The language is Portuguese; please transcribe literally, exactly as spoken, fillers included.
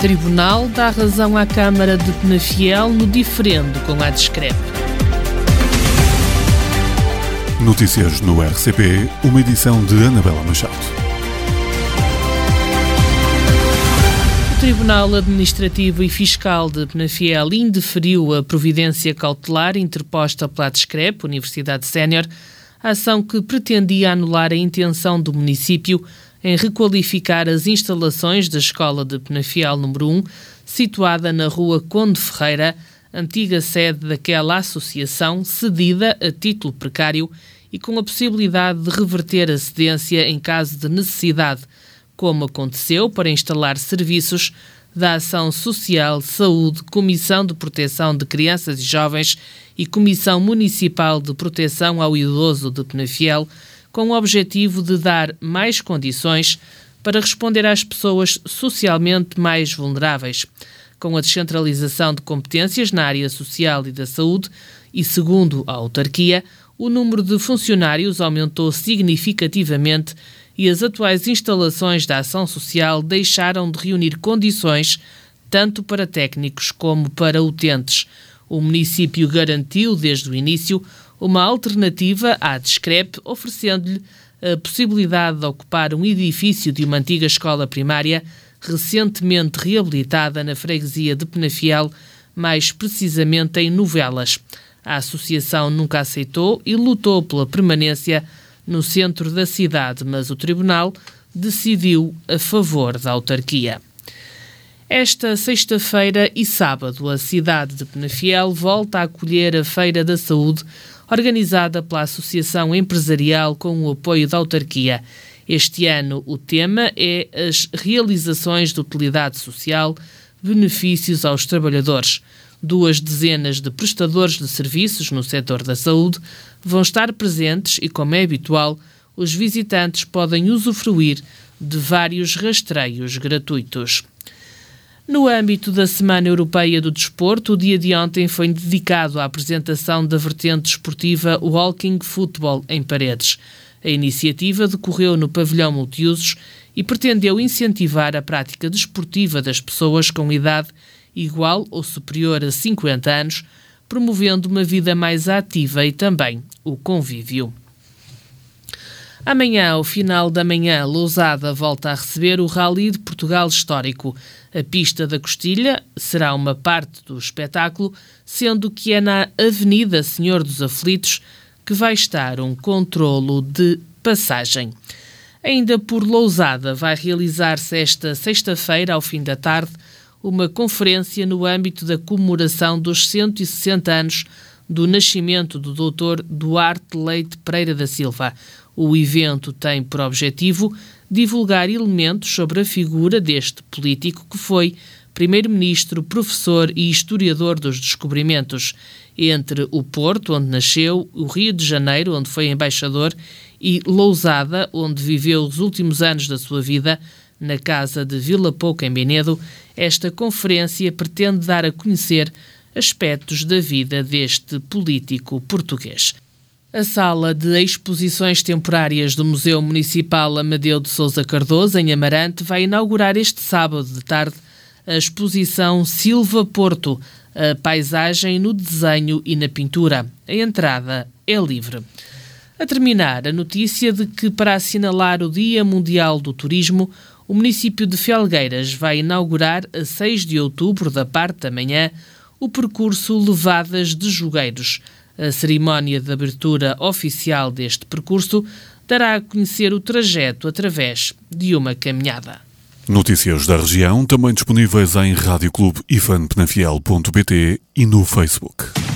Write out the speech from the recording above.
Tribunal dá razão à Câmara de Penafiel no diferendo com a Adscrep. Notícias no R C P, uma edição de Anabela Machado. O Tribunal Administrativo e Fiscal de Penafiel indeferiu a providência cautelar interposta pela Adscrep, Universidade Sénior, a ação que pretendia anular a intenção do município em requalificar as instalações da Escola de Penafiel número um, situada na rua Conde Ferreira, antiga sede daquela associação, cedida a título precário e com a possibilidade de reverter a cedência em caso de necessidade, como aconteceu para instalar serviços da Ação Social, Saúde, Comissão de Proteção de Crianças e Jovens e Comissão Municipal de Proteção ao Idoso de Penafiel, com o objetivo de dar mais condições para responder às pessoas socialmente mais vulneráveis. Com a descentralização de competências na área social e da saúde e, segundo a autarquia, o número de funcionários aumentou significativamente e as atuais instalações da ação social deixaram de reunir condições tanto para técnicos como para utentes. O município garantiu desde o início uma alternativa à Adscrep, oferecendo-lhe a possibilidade de ocupar um edifício de uma antiga escola primária recentemente reabilitada na freguesia de Penafiel, mais precisamente em Novelas. A associação nunca aceitou e lutou pela permanência no centro da cidade, mas o Tribunal decidiu a favor da autarquia. Esta sexta-feira e sábado, a cidade de Penafiel volta a acolher a Feira da Saúde, organizada pela Associação Empresarial com o apoio da autarquia. Este ano o tema é as realizações de utilidade social, benefícios aos trabalhadores. Duas dezenas de prestadores de serviços no setor da saúde vão estar presentes e, como é habitual, os visitantes podem usufruir de vários rastreios gratuitos. No âmbito da Semana Europeia do Desporto, o dia de ontem foi dedicado à apresentação da vertente desportiva Walking Football em Paredes. A iniciativa decorreu no pavilhão multiusos e pretendeu incentivar a prática desportiva das pessoas com idade igual ou superior a cinquenta anos, promovendo uma vida mais ativa e também o convívio. Amanhã, ao final da manhã, Lousada volta a receber o Rally de Portugal Histórico. A pista da Costilha será uma parte do espetáculo, sendo que é na Avenida Senhor dos Aflitos que vai estar um controlo de passagem. Ainda por Lousada, vai realizar-se esta sexta-feira, ao fim da tarde, uma conferência no âmbito da comemoração dos cento e sessenta anos do nascimento do doutor Duarte Leite Pereira da Silva. O evento tem por objetivo divulgar elementos sobre a figura deste político que foi primeiro-ministro, professor e historiador dos descobrimentos, entre o Porto, onde nasceu, o Rio de Janeiro, onde foi embaixador, e Lousada, onde viveu os últimos anos da sua vida, na casa de Vila Pouca, em Benedo. Esta conferência pretende dar a conhecer aspectos da vida deste político português. A sala de exposições temporárias do Museu Municipal Amadeu de Sousa Cardoso, em Amarante, vai inaugurar este sábado de tarde a exposição Silva Porto, a paisagem no desenho e na pintura. A entrada é livre. A terminar, a notícia de que, para assinalar o Dia Mundial do Turismo, o município de Felgueiras vai inaugurar, a seis de outubro, da parte da manhã, o percurso Levadas de Jogueiros. A cerimónia de abertura oficial deste percurso dará a conhecer o trajeto através de uma caminhada. Notícias da região, também disponíveis em rádio clube ifan penafiel ponto pt e no Facebook.